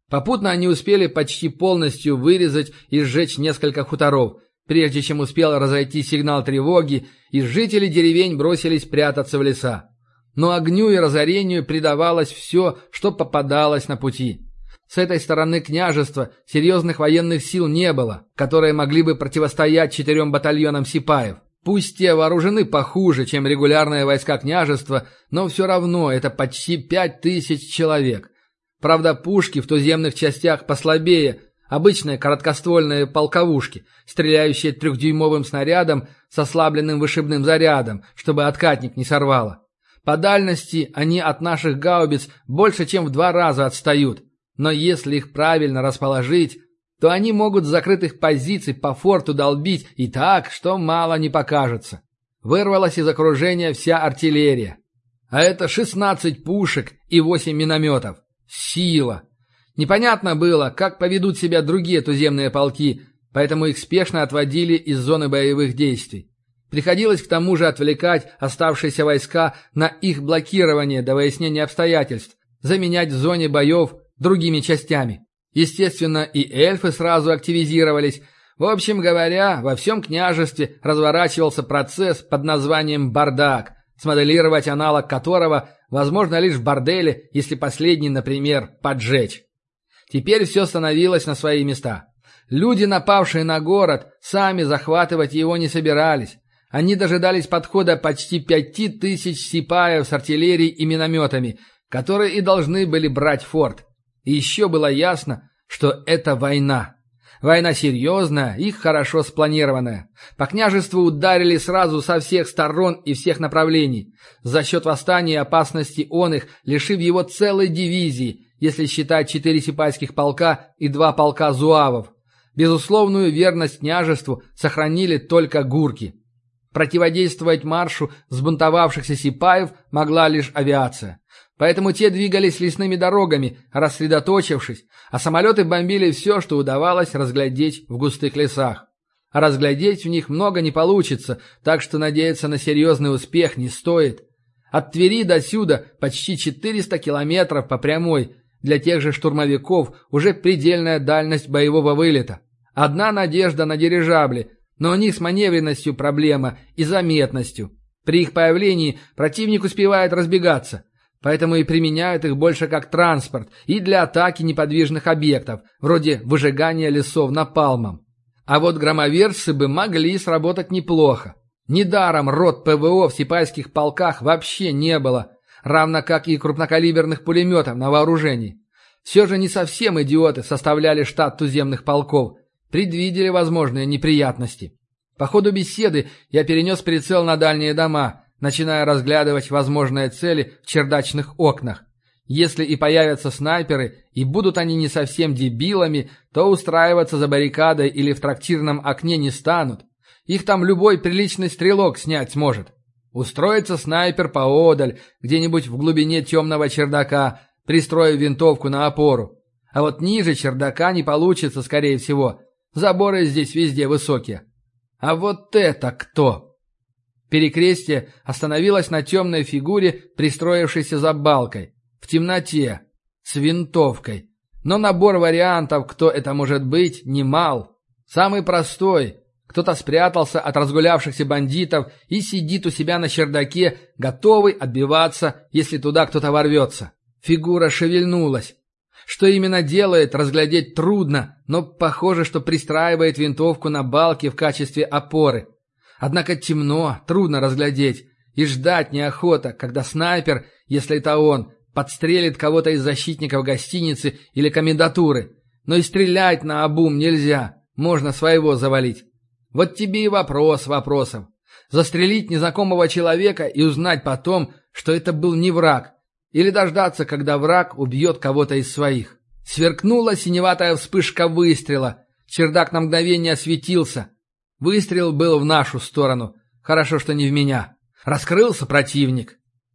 Попутно они успели почти полностью вырезать и сжечь несколько хуторов, прежде чем успел разойти сигнал тревоги, и жители деревень бросились прятаться в леса. Но огню и разорению предавалось все, что попадалось на пути. С этой стороны княжества серьезных военных сил не было, которые могли бы противостоять 4 батальонам сипаев. Пусть те вооружены похуже, чем регулярные войска княжества, но все равно это почти 5000 человек. Правда, пушки в туземных частях послабее, обычные короткоствольные полковушки, стреляющие 3-дюймовым снарядом с ослабленным вышибным зарядом, чтобы откатник не сорвало. По дальности они от наших гаубиц больше, чем в 2 раза отстают. Но если их правильно расположить, то они могут с закрытых позиций по форту долбить и так, что мало не покажется. Вырвалась из окружения вся артиллерия. А это 16 пушек и 8 минометов. Сила! Непонятно было, как поведут себя другие туземные полки, поэтому их спешно отводили из зоны боевых действий. Приходилось к тому же отвлекать оставшиеся войска на их блокирование до выяснения обстоятельств, заменять в зоне боев другими частями. Естественно, и эльфы сразу активизировались. В общем говоря, во всем княжестве разворачивался процесс под названием «бардак», смоделировать аналог которого возможно лишь в борделе, если последний, например, поджечь. Теперь все становилось на свои места. Люди, напавшие на город, сами захватывать его не собирались. Они дожидались подхода почти 5000 сипаев с артиллерией и минометами, которые и должны были брать форт. И еще было ясно, что это война. Война серьезная и хорошо спланированная. По княжеству ударили сразу со всех сторон и всех направлений. За счет восстания и опасности он их, лишив его целой дивизии, если считать 4 сипайских полка и 2 полка зуавов. Безусловную верность княжеству сохранили только гурки. Противодействовать маршу взбунтовавшихся сипаев могла лишь авиация. Поэтому те двигались лесными дорогами, рассредоточившись, а самолеты бомбили все, что удавалось разглядеть в густых лесах. А разглядеть в них много не получится, так что надеяться на серьезный успех не стоит. От Твери до сюда почти 400 километров по прямой, для тех же штурмовиков уже предельная дальность боевого вылета. Одна надежда на дирижабли, но у них с маневренностью проблема и заметностью. При их появлении противник успевает разбегаться. Поэтому и применяют их больше как транспорт и для атаки неподвижных объектов, вроде выжигания лесов напалмом. А вот громовержцы бы могли сработать неплохо. Недаром рот ПВО в сипайских полках вообще не было, равно как и крупнокалиберных пулеметов на вооружении. Все же не совсем идиоты составляли штат туземных полков, предвидели возможные неприятности. По ходу беседы я перенес прицел на дальние дома, начиная разглядывать возможные цели в чердачных окнах. Если и появятся снайперы, и будут они не совсем дебилами, то устраиваться за баррикадой или в трактирном окне не станут. Их там любой приличный стрелок снять сможет. Устроится снайпер поодаль, где-нибудь в глубине темного чердака, пристроив винтовку на опору. А вот ниже чердака не получится, скорее всего. Заборы здесь везде высокие. А вот это кто? Перекрестие остановилось на темной фигуре, пристроившейся за балкой. В темноте. С винтовкой. Но набор вариантов, кто это может быть, немал. Самый простой. Кто-то спрятался от разгулявшихся бандитов и сидит у себя на чердаке, готовый отбиваться, если туда кто-то ворвется. Фигура шевельнулась. Что именно делает, разглядеть трудно, но похоже, что пристраивает винтовку на балке в качестве опоры. Однако темно, трудно разглядеть, и ждать неохота, когда снайпер, если это он, подстрелит кого-то из защитников гостиницы или комендатуры. Но и стрелять наобум нельзя, можно своего завалить. Вот тебе и вопрос вопросов. Застрелить незнакомого человека и узнать потом, что это был не враг, или дождаться, когда враг убьет кого-то из своих. Сверкнула синеватая вспышка выстрела, чердак на мгновение осветился. Выстрел был в нашу сторону, хорошо, что не в меня. Раскрылся противник.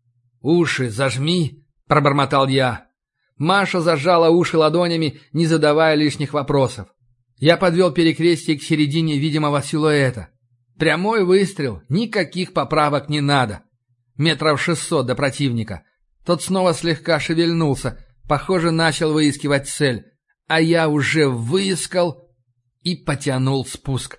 «Уши зажми», — пробормотал я. Маша зажала уши ладонями, не задавая лишних вопросов. Я подвел перекрестие к середине видимого силуэта. Прямой выстрел, никаких поправок не надо. 600 до противника. Тот снова слегка шевельнулся, похоже, начал выискивать цель. а я уже выискал и потянул спуск.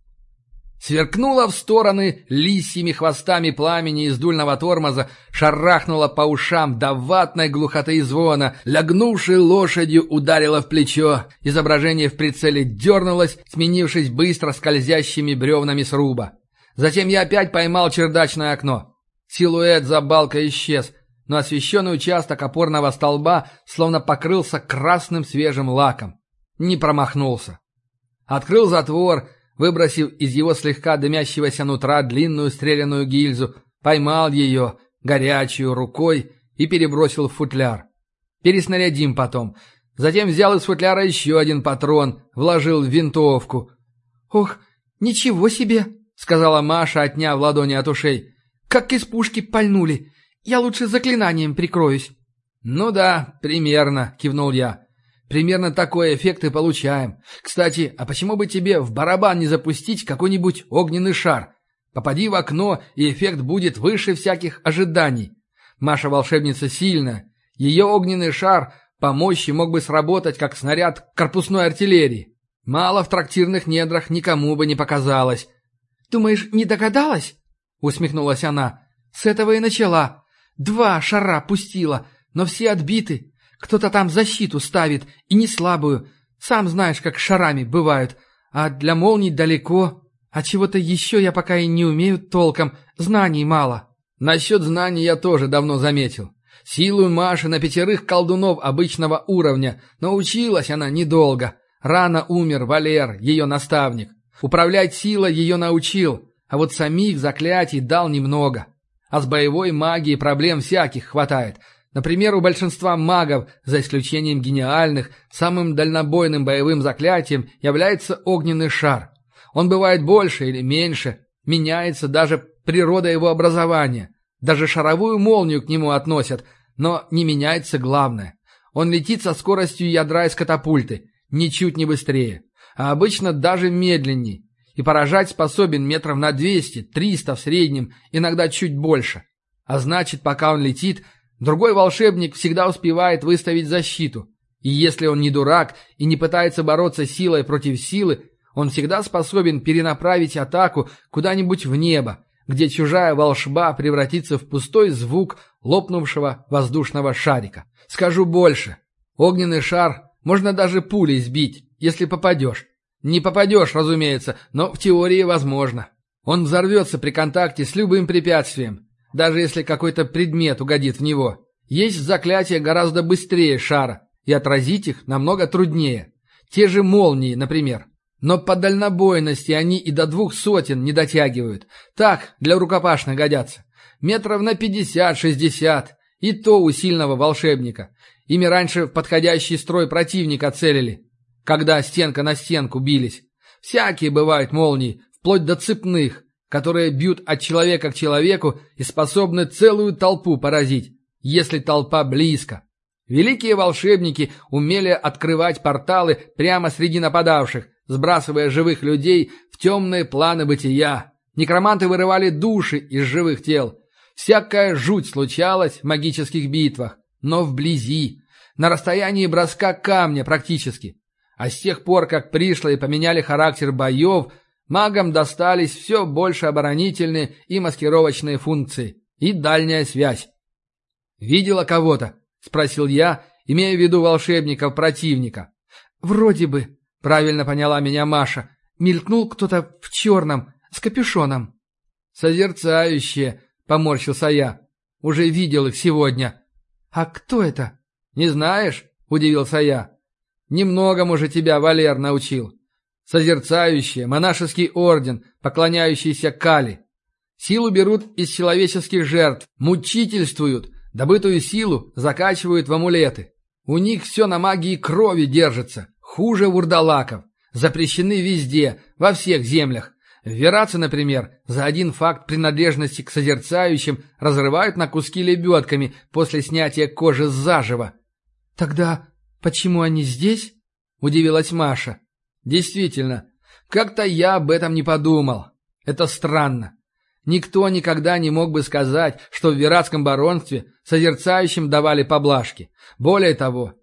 Сверкнуло в стороны лисьими хвостами пламени из дульного тормоза, шарахнуло по ушам до ватной глухоты и звона, лягнувшей лошадью ударило в плечо. Изображение в прицеле дернулось, сменившись быстро скользящими бревнами сруба. Затем я опять поймал чердачное окно. Силуэт за балкой исчез, но освещенный участок опорного столба словно покрылся красным свежим лаком. Не промахнулся. Открыл затвор, выбросив из его слегка дымящегося нутра длинную стреляную гильзу, поймал ее, горячую, рукой и перебросил в футляр. Переснарядим потом. Затем взял из футляра еще один патрон, вложил в винтовку. «Ох, ничего себе!» — сказала Маша, отняв ладони от ушей. «Как из пушки пальнули! Я лучше заклинанием прикроюсь». «Ну да, примерно», — кивнул я. «Примерно такой эффект и получаем. Кстати, а почему бы тебе в барабан не запустить какой-нибудь огненный шар? Попади в окно, и эффект будет выше всяких ожиданий. Маша волшебница сильная. Ее огненный шар по мощи мог бы сработать, как снаряд корпусной артиллерии. Мало в трактирных недрах никому бы не показалось». «Думаешь, не догадалась?» — усмехнулась она. «С этого и начала. 2 шара пустила, но все отбиты. Кто-то там защиту ставит, и не слабую. Сам знаешь, как шарами бывают. А для молний далеко. А чего-то еще я пока и не умею толком. Знаний мало». Насчет знаний я тоже давно заметил. Силу Маши на 5 колдунов обычного уровня, но училась она недолго. Рано умер Валер, ее наставник. Управлять силой ее научил, а вот самих заклятий дал немного. А с боевой магией проблем всяких хватает. Например, у большинства магов, за исключением гениальных, самым дальнобойным боевым заклятием является огненный шар. Он бывает больше или меньше, меняется даже природа его образования. Даже шаровую молнию к нему относят, но не меняется главное. Он летит со скоростью ядра из катапульты, ничуть не быстрее, а обычно даже медленнее, и поражать способен метров на 200-300 в среднем, иногда чуть больше. А значит, пока он летит, другой волшебник всегда успевает выставить защиту. И если он не дурак и не пытается бороться силой против силы, он всегда способен перенаправить атаку куда-нибудь в небо, где чужая волшба превратится в пустой звук лопнувшего воздушного шарика. Скажу больше. Огненный шар можно даже пулей сбить, если попадешь. Не попадешь, разумеется, но в теории возможно. Он взорвется при контакте с любым препятствием, даже если какой-то предмет угодит в него. Есть заклятия гораздо быстрее шара, и отразить их намного труднее. Те же молнии, например. Но по дальнобойности они и до 200 не дотягивают. Так, для рукопашных годятся. Метров на 50-60, и то у сильного волшебника. Ими раньше в подходящий строй противника целили, когда стенка на стенку бились. Всякие бывают молнии, вплоть до цепных, которые бьют от человека к человеку и способны целую толпу поразить, если толпа близко. Великие волшебники умели открывать порталы прямо среди нападавших, сбрасывая живых людей в темные планы бытия. Некроманты вырывали души из живых тел. Всякая жуть случалась в магических битвах, но вблизи, на расстоянии броска камня практически. А с тех пор, как пришлые поменяли характер боев, магам достались все больше оборонительные и маскировочные функции, и дальняя связь. «Видела кого-то?» — спросил я, имея в виду волшебников противника. «Вроде бы», — правильно поняла меня Маша, — мелькнул кто-то в черном, с капюшоном. «Созерцающие», — поморщился я, — «уже видел их сегодня». «А кто это?» «Не знаешь?» — удивился я. «Немногому же тебя Валер научил. Созерцающие, монашеский орден, поклоняющийся Кали. Силу берут из человеческих жертв, мучительствуют, добытую силу закачивают в амулеты. У них все на магии крови держится, хуже вурдалаков. Запрещены везде, во всех землях. В Вераце, например, за один факт принадлежности к созерцающим разрывают на куски лебедками после снятия кожи заживо». «Тогда почему они здесь?» — удивилась Маша. «Действительно, как-то я об этом не подумал. Это странно. Никто никогда не мог бы сказать, что в Вератском баронстве созерцающим давали поблажки. Более того,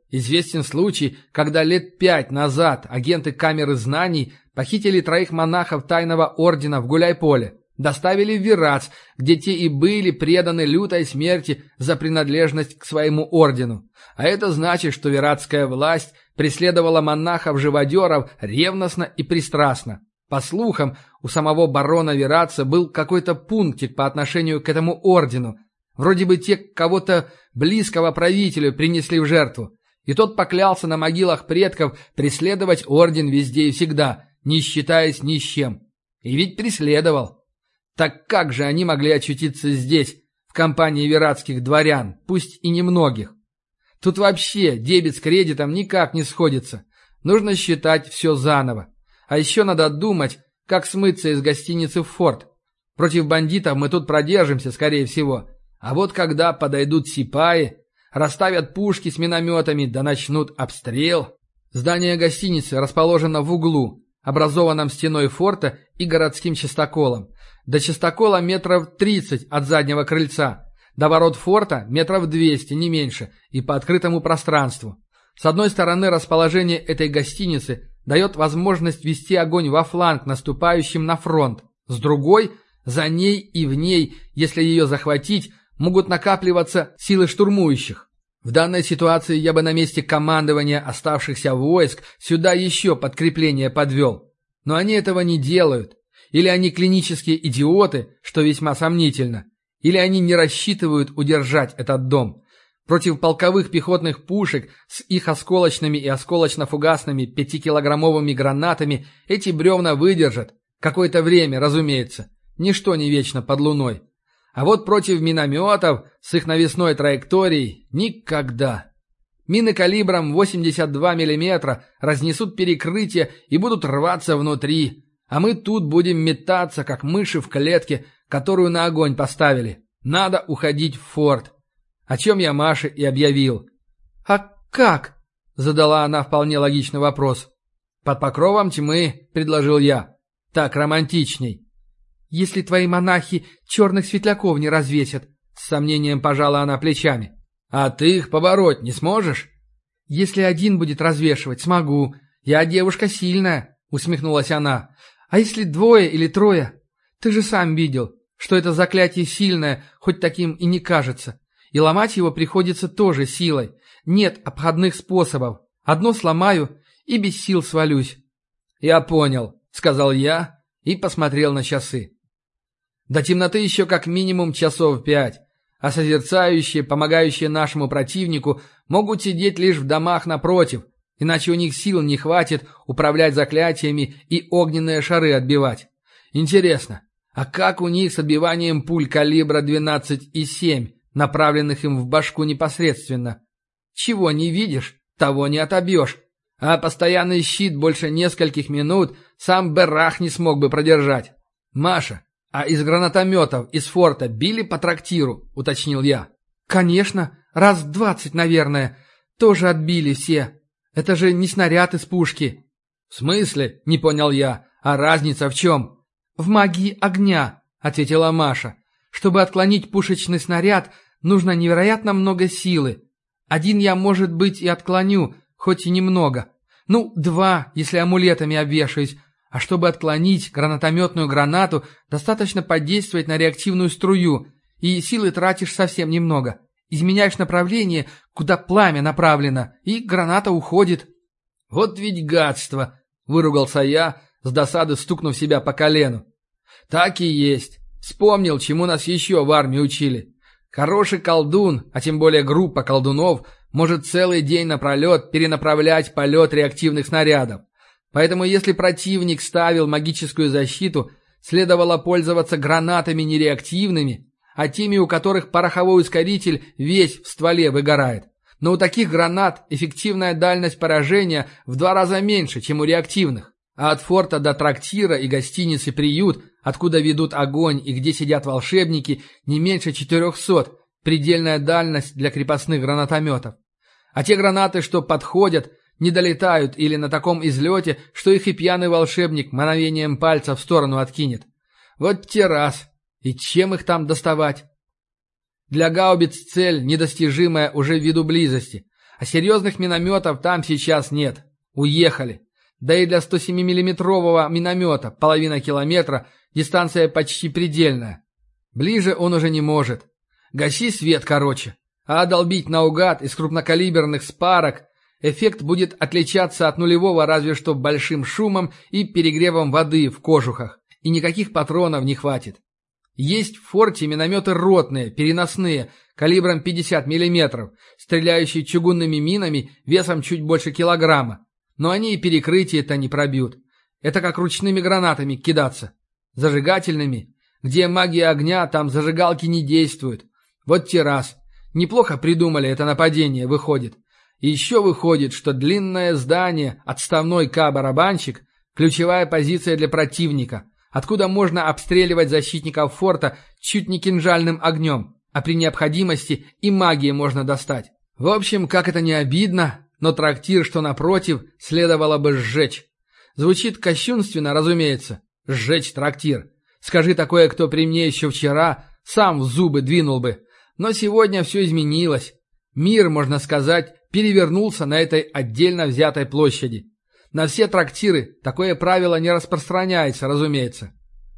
Известен случай, когда лет 5 назад агенты камеры знаний похитили 3 монахов тайного ордена в Гуляйполе, доставили в Вирац, где те и были преданы лютой смерти за принадлежность к своему ордену. А это значит, что виратская власть преследовала монахов-живодеров ревностно и пристрастно. По слухам, у самого барона Виратца был какой-то пунктик по отношению к этому ордену. Вроде бы те кого-то близкого правителю принесли в жертву. И тот поклялся на могилах предков преследовать орден везде и всегда, не считаясь ни с чем. И ведь преследовал. Так как же они могли очутиться здесь, в компании виратских дворян, пусть и немногих? Тут вообще дебет с кредитом никак не сходится. Нужно считать все заново. А еще надо думать, как смыться из гостиницы в форт. Против бандитов мы тут продержимся, скорее всего. А вот когда подойдут сипаи, расставят пушки с минометами, да начнут обстрел. Здание гостиницы расположено в углу, образованном стеной форта и городским частоколом. До частокола метров 30 от заднего крыльца. До ворот форта метров 200, не меньше, и по открытому пространству. С одной стороны, расположение этой гостиницы дает возможность вести огонь во фланг наступающим на фронт. С другой, за ней и в ней, если ее захватить, могут накапливаться силы штурмующих. В данной ситуации я бы на месте командования оставшихся войск сюда еще подкрепление подвел. Но они этого не делают. Или они клинические идиоты, что весьма сомнительно, или они не рассчитывают удержать этот дом. Против полковых пехотных пушек с их осколочными и осколочно-фугасными 5-килограммовыми гранатами эти бревна выдержат. Какое-то время, разумеется. Ничто не вечно под луной. А вот против минометов с их навесной траекторией никогда. Мины калибром 82 мм разнесут перекрытие и будут рваться внутри. А мы тут будем метаться, как мыши в клетке, которую на огонь поставили. Надо уходить в форт. О чем я Маше и объявил. «А как?» — задала она вполне логичный вопрос. «Под покровом тьмы», — предложил я. «Так романтичней». «Если твои монахи черных светляков не развесят», — с сомнением пожала она плечами. «А ты их побороть не сможешь?» «Если один будет развешивать, смогу. Я девушка сильная», — усмехнулась она. «А если 2 или 3? Ты же сам видел, что это заклятие сильное, хоть таким и не кажется. И ломать его приходится тоже силой. Нет обходных способов. Одно сломаю и без сил свалюсь». «Я понял», — сказал я и посмотрел на часы. До темноты еще как минимум часов 5, а созерцающие, помогающие нашему противнику, могут сидеть лишь в домах напротив, иначе у них сил не хватит управлять заклятиями и огненные шары отбивать. Интересно, а как у них с отбиванием пуль калибра 12,7, направленных им в башку непосредственно? Чего не видишь, того не отобьешь. А постоянный щит больше нескольких минут сам Беррах не смог бы продержать. «Маша, а из гранатометов из форта били по трактиру?» — уточнил я. «Конечно, раз 20, наверное. Тоже отбили все. Это же не снаряд из пушки». «В смысле?» — не понял я. «А разница в чем?» «В магии огня», — ответила Маша. «Чтобы отклонить пушечный снаряд, нужно невероятно много силы. Один я, может быть, и отклоню, хоть и немного. 2, если амулетами обвешаюсь. А чтобы отклонить гранатометную гранату, достаточно подействовать на реактивную струю, и силы тратишь совсем немного. Изменяешь направление, куда пламя направлено, и граната уходит». «Вот ведь гадство!» — выругался я, с досады стукнув себя по колену. «Так и есть. Вспомнил, чему нас еще в армии учили. Хороший колдун, а тем более группа колдунов, может целый день напролет перенаправлять полет реактивных снарядов. Поэтому если противник ставил магическую защиту, следовало пользоваться гранатами не реактивными, а теми, у которых пороховой ускоритель весь в стволе выгорает. Но у таких гранат эффективная дальность поражения в 2 раза меньше, чем у реактивных. А от форта до трактира и гостиницы «Приют», откуда ведут огонь и где сидят волшебники, не меньше 400, предельная дальность для крепостных гранатометов. А те гранаты, что подходят, не долетают или на таком излете, что их и пьяный волшебник мановением пальца в сторону откинет. Вот те раз. И чем их там доставать? Для гаубиц цель недостижимая уже ввиду близости. А серьезных минометов там сейчас нет. Уехали. Да и для 107-миллиметрового миномета половина километра дистанция почти предельная. Ближе он уже не может. Гаси свет, короче. А долбить наугад из крупнокалиберных спарок эффект будет отличаться от нулевого разве что большим шумом и перегревом воды в кожухах. И никаких патронов не хватит. Есть в форте минометы ротные, переносные, калибром 50 мм, стреляющие чугунными минами весом чуть больше килограмма. Но они и перекрытие-то не пробьют. Это как ручными гранатами кидаться. Зажигательными. Где магия огня, там зажигалки не действуют. Вот те раз. Неплохо придумали это нападение, выходит. И еще выходит, что длинное здание, отставной К-барабанщик, ключевая позиция для противника, откуда можно обстреливать защитников форта чуть не кинжальным огнем, а при необходимости и магией можно достать. В общем, как это не обидно, но трактир, что напротив, следовало бы сжечь. Звучит кощунственно, разумеется. Сжечь трактир. Скажи такое, кто при мне еще вчера, сам в зубы двинул бы. Но сегодня все изменилось. Мир, можно сказать, перевернулся на этой отдельно взятой площади. На все трактиры такое правило не распространяется, разумеется.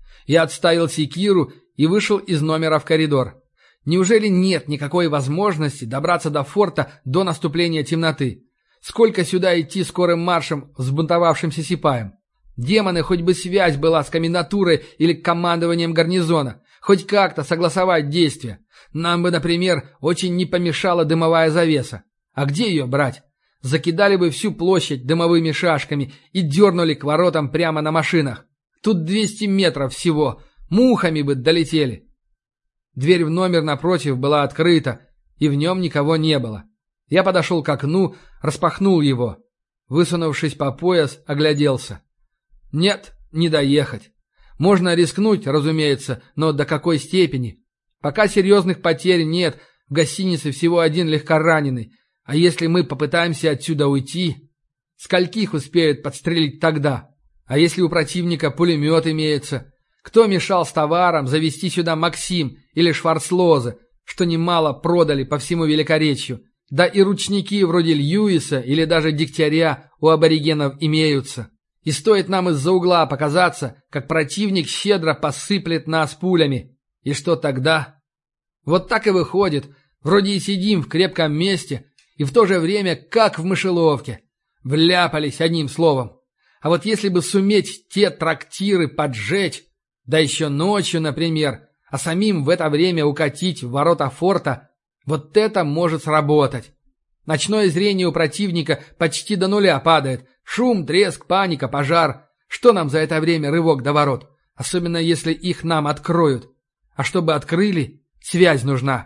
Я отставил секиру и вышел из номера в коридор. Неужели нет никакой возможности добраться до форта до наступления темноты? Сколько сюда идти скорым маршем взбунтовавшимся сипаем? Демоны, хоть бы связь была с комендатурой или командованием гарнизона. Хоть как-то согласовать действия. Нам бы, например, очень не помешала дымовая завеса. А где ее брать? Закидали бы всю площадь дымовыми шашками и дернули к воротам прямо на машинах. Тут 200 метров всего. Мухами бы долетели. Дверь в номер напротив была открыта, и в нем никого не было. Я подошел к окну, распахнул его. Высунувшись по пояс, огляделся. Нет, не доехать. Можно рискнуть, разумеется, но до какой степени? Пока серьезных потерь нет, в гостинице всего один легкораненый. А если мы попытаемся отсюда уйти? Скольких успеют подстрелить тогда? А если у противника пулемет имеется? Кто мешал с товаром завести сюда Максим или Шварцлоза, что немало продали по всему Великоречью? Да и ручники вроде Льюиса или даже Дегтяря у аборигенов имеются. И стоит нам из-за угла показаться, как противник щедро посыплет нас пулями. И что тогда? Вот так и выходит. Вроде и сидим в крепком месте, и в то же время как в мышеловке. Вляпались одним словом. А вот если бы суметь те трактиры поджечь, да еще ночью, например, а самим в это время укатить в ворота форта, вот это может сработать. Ночное зрение у противника почти до нуля падает. Шум, треск, паника, пожар. Что нам за это время рывок до ворот? Особенно если их нам откроют. А чтобы открыли, связь нужна.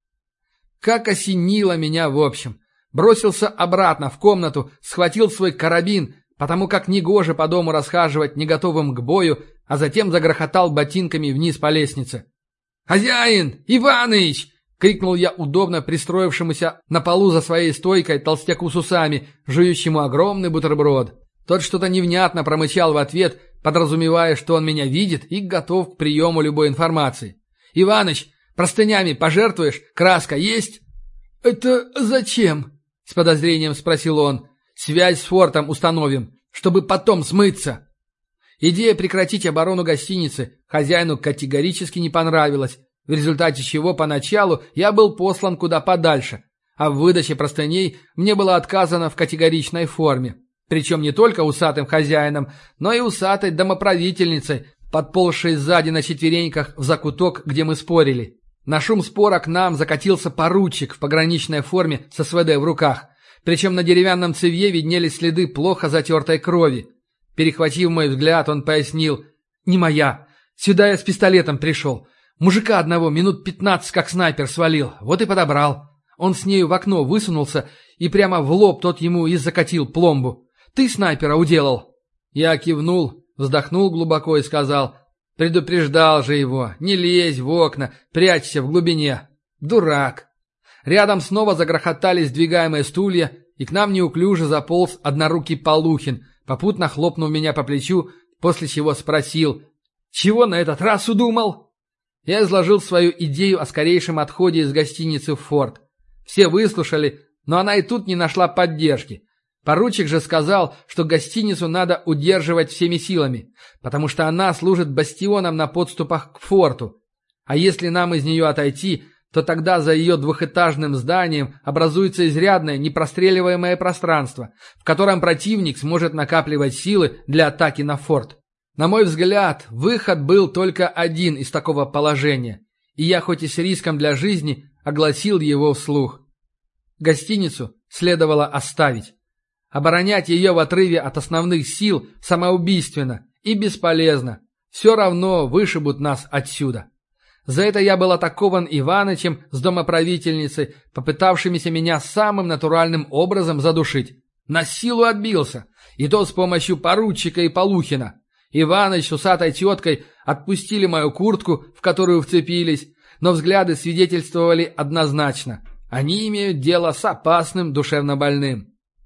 Как осенило меня в общем. Бросился обратно в комнату, схватил свой карабин, потому как негоже по дому расхаживать не готовым к бою, а затем загрохотал ботинками вниз по лестнице. «Хозяин! Иваныч!» — крикнул я удобно пристроившемуся на полу за своей стойкой толстяку с усами, жующему огромный бутерброд. Тот что-то невнятно промычал в ответ, подразумевая, что он меня видит и готов к приему любой информации. «Иваныч, простынями пожертвуешь? Краска есть?» «Это зачем?» — с подозрением спросил он. «Связь с фортом установим, чтобы потом смыться». Идея прекратить оборону гостиницы хозяину категорически не понравилась, в результате чего поначалу я был послан куда подальше, а в выдаче простыней мне было отказано в категоричной форме. Причем не только усатым хозяином, но и усатой домоправительницей, подползшей сзади на четвереньках в закуток, где мы спорили. На шум спора к нам закатился поручик в пограничной форме с СВД в руках, причем на деревянном цевье виднелись следы плохо затертой крови. Перехватив мой взгляд, он пояснил: «Не моя. Сюда я с пистолетом пришел. Мужика одного минут 15 как снайпер свалил, вот и подобрал. Он с нею в окно высунулся, и прямо в лоб тот ему и закатил пломбу. Ты снайпера уделал». Я кивнул, вздохнул глубоко и сказал: «Предупреждал же его, не лезь в окна, прячься в глубине. Дурак». Рядом снова загрохотали сдвигаемые стулья, и к нам неуклюже заполз однорукий Полухин, попутно хлопнув меня по плечу, после чего спросил: «Чего на этот раз удумал?» Я изложил свою идею о скорейшем отходе из гостиницы в форт. Все выслушали, но она и тут не нашла поддержки. Поручик же сказал, что гостиницу надо удерживать всеми силами, потому что она служит бастионом на подступах к форту. А если нам из нее отойти, то тогда за ее двухэтажным зданием образуется изрядное непростреливаемое пространство, в котором противник сможет накапливать силы для атаки на форт. На мой взгляд, выход был только один из такого положения, и я хоть и с риском для жизни огласил его вслух. Гостиницу следовало оставить. Оборонять ее в отрыве от основных сил самоубийственно и бесполезно. Все равно вышибут нас отсюда. За это я был атакован Иванычем с домоправительницей, попытавшимися меня самым натуральным образом задушить. На силу отбился, и то с помощью поручика и Полухина. Иваныч с усатой теткой отпустили мою куртку, в которую вцепились, но взгляды свидетельствовали однозначно. Они имеют дело с опасным душевнобольным.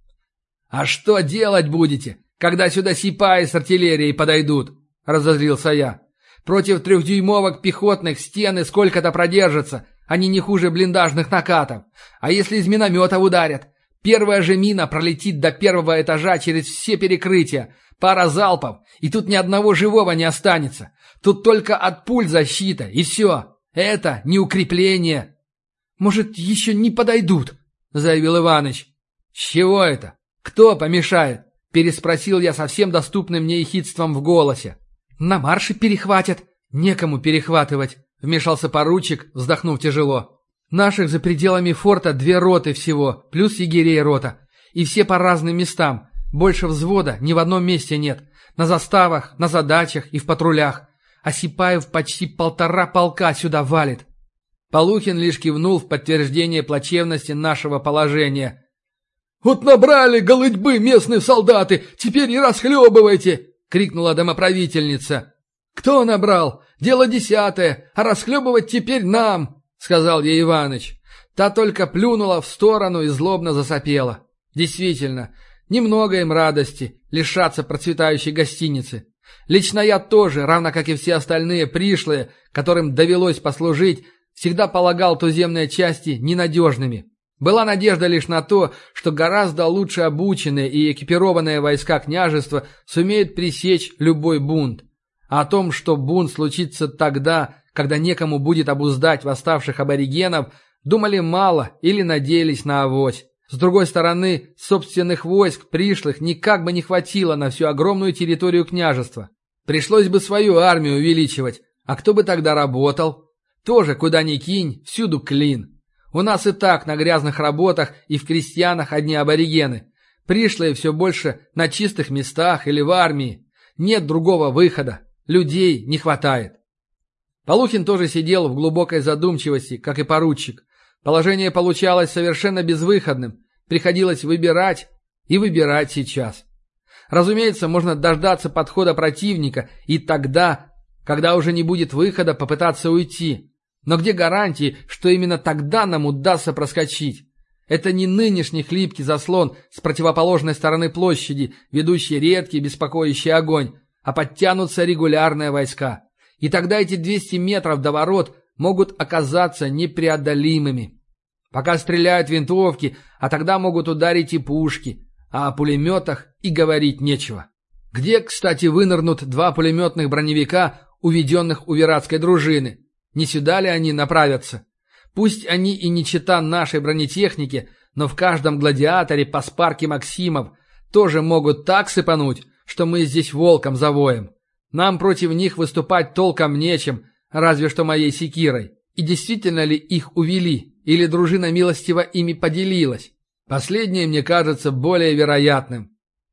«А что делать будете, когда сюда сипаи с артиллерией подойдут?» — разозлился я. «Против 3-дюймовок пехотных стены сколько-то продержатся, они не хуже блиндажных накатов. А если из минометов ударят? Первая же мина пролетит до первого этажа через все перекрытия, пара залпов, и тут ни одного живого не останется. Тут только от пуль защита, и все. Это не укрепление». «Может, еще не подойдут?» — заявил Иваныч. «С чего это? Кто помешает?» — переспросил я со всем доступным мне ехидством в голосе. «На марше перехватят». «Некому перехватывать», — вмешался поручик, вздохнув тяжело. «Наших за пределами форта 2 роты всего, плюс егерей рота. И все по разным местам. Больше взвода ни в одном месте нет. На заставах, на задачах и в патрулях. А сипаев почти 1,5 полка сюда валит». Полухин лишь кивнул в подтверждение плачевности нашего положения. «Вот набрали голытьбы местные солдаты, теперь и расхлебывайте!» — крикнула домоправительница. «Кто набрал? Дело 10-е, а расхлебывать теперь нам!» — сказал ей Иваныч. Та только плюнула в сторону и злобно засопела. Действительно, немного им радости лишаться процветающей гостиницы. Лично я тоже, равно как и все остальные пришлые, которым довелось послужить, всегда полагал туземные части ненадежными. Была надежда лишь на то, что гораздо лучше обученные и экипированные войска княжества сумеют пресечь любой бунт. А о том, что бунт случится тогда, когда некому будет обуздать восставших аборигенов, думали мало или надеялись на авось. С другой стороны, собственных войск пришлых никак бы не хватило на всю огромную территорию княжества. Пришлось бы свою армию увеличивать, а кто бы тогда работал? Тоже куда ни кинь, всюду клин. У нас и так на грязных работах и в крестьянах одни аборигены. Пришлые все больше на чистых местах или в армии. Нет другого выхода. Людей не хватает. Полухин тоже сидел в глубокой задумчивости, как и поручик. Положение получалось совершенно безвыходным. Приходилось выбирать и выбирать сейчас. Разумеется, можно дождаться подхода противника и тогда, когда уже не будет выхода, попытаться уйти. Но где гарантии, что именно тогда нам удастся проскочить? Это не нынешний хлипкий заслон с противоположной стороны площади, ведущий редкий беспокоящий огонь, а подтянутся регулярные войска. И тогда эти 200 метров до ворот могут оказаться непреодолимыми. Пока стреляют винтовки, а тогда могут ударить и пушки, а о пулеметах и говорить нечего. Где, кстати, вынырнут 2 пулеметных броневика, уведенных у виратской дружины? Не сюда ли они направятся? Пусть они и не чета нашей бронетехники, но в каждом гладиаторе по спарке Максимов тоже могут так сыпануть, что мы здесь волком завоем. Нам против них выступать толком нечем, разве что моей секирой. И действительно ли их увели, или дружина милостиво ими поделилась? Последнее мне кажется более вероятным.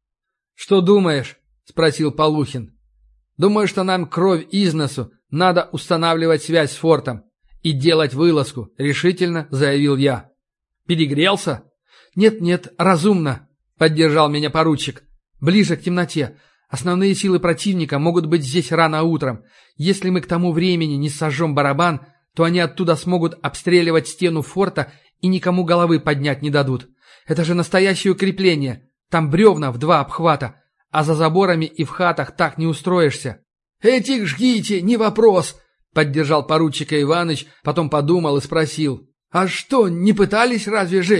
«Что думаешь?» — спросил Полухин. «Думаю, что нам кровь из носу, надо устанавливать связь с фортом и делать вылазку», — решительно заявил я. «Перегрелся?» «Нет, разумно», — поддержал меня поручик. «Ближе к темноте. Основные силы противника могут быть здесь рано утром. Если мы к тому времени не сожжем барабан, то они оттуда смогут обстреливать стену форта и никому головы поднять не дадут. Это же настоящее укрепление. Там бревна в 2 обхвата, а за заборами и в хатах так не устроишься». «Этих жгите, не вопрос», — поддержал поручика Иваныч, потом подумал и спросил. «А что, не пытались разве жечь?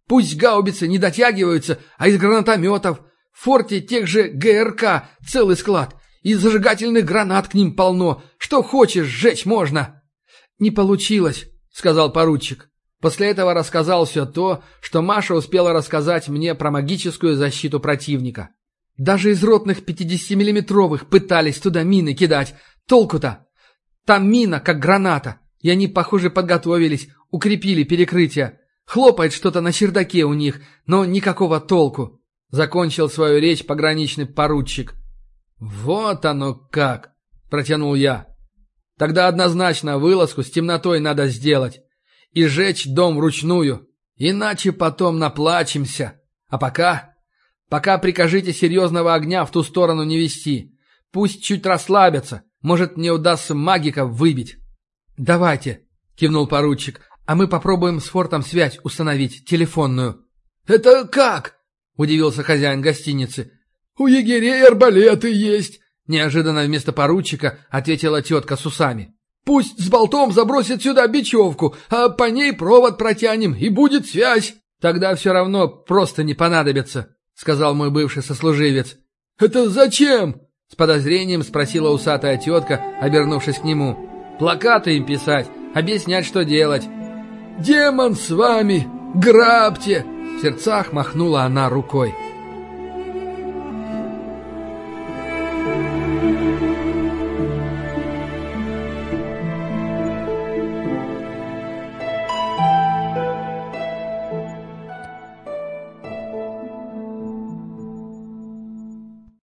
Пусть гаубицы не дотягиваются, а из гранатометов. В форте тех же ГРК целый склад. И зажигательных гранат к ним полно. Что хочешь, сжечь можно». «Не получилось», — сказал поручик. После этого рассказал все то, что Маша успела рассказать мне про магическую защиту противника. Даже из ротных 50-миллиметровых пытались туда мины кидать. Толку-то? Там мина, как граната. И они, похоже, подготовились, укрепили перекрытие. Хлопает что-то на чердаке у них, но никакого толку. Закончил свою речь пограничный поручик. «Вот оно как!» – протянул я. «Тогда однозначно вылазку с темнотой надо сделать. И сжечь дом вручную. Иначе потом наплачемся. А пока прикажите серьезного огня в ту сторону не вести. Пусть чуть расслабятся. Может, мне удастся магиков выбить». «Давайте», — кивнул поручик, — «а мы попробуем с фортом связь установить, телефонную». «Это как?» — удивился хозяин гостиницы. «У егерей арбалеты есть», — неожиданно вместо поручика ответила тетка с усами. «Пусть с болтом забросят сюда бечевку, а по ней провод протянем, и будет связь». «Тогда все равно просто не понадобится», — сказал мой бывший сослуживец. «Это зачем?» — с подозрением спросила усатая тетка, обернувшись к нему. «Плакаты им писать, объяснять, что делать». «Демон с вами! Грабьте!» В сердцах махнула она рукой.